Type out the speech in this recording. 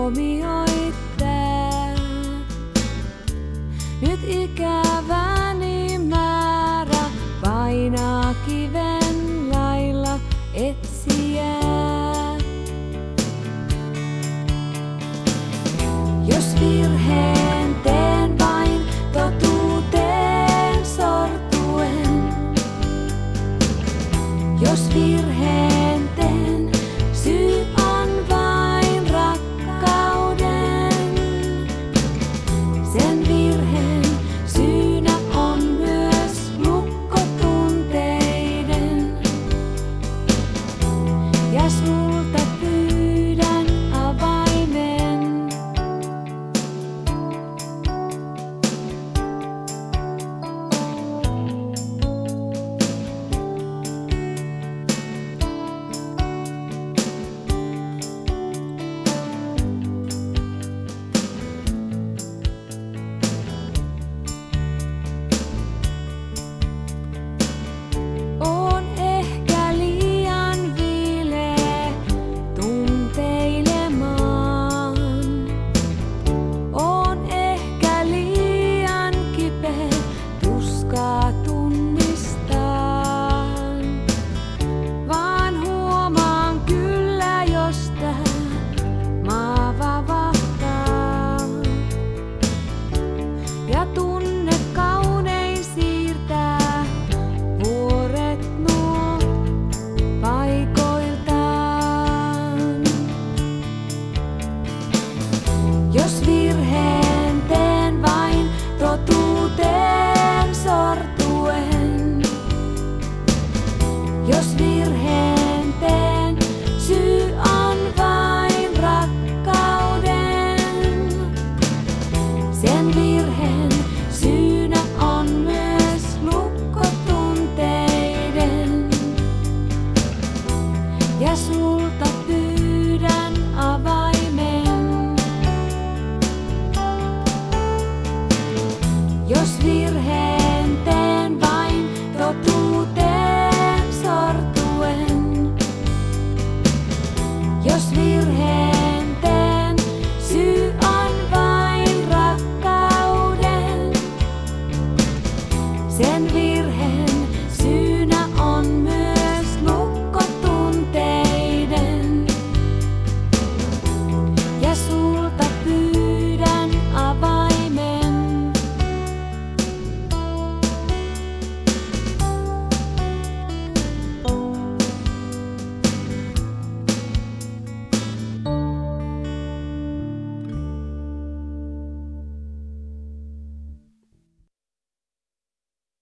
huomioit tää. Nyt ikäväni määrä painaa kiven lailla etsiää. Jos virheen teen vain totuuteen sortuen, jos virheen teen, syy on vain rakkauden. Sen virheen syynä on myös lukkotunteiden. Ja sulta pyydän avaimen. Oon ehkä liian viileä tunteilemaan. Oon ehkä liian kipeä tuskaa tunnistaan. Vaan huomaan kyllä, jos tää maa vavahtaa. Ja tunne kaunein siirtää vuoret nuo paikoiltaan. Jos virheen teen vain totuuteen sortuen, jos virheen teen, syy on vain rakkauden. Sen virheen syynä on myös lukkotunteiden. Ja sulta pyydän avaimen. Jos virheen teen vain totuuteen sortuen, jos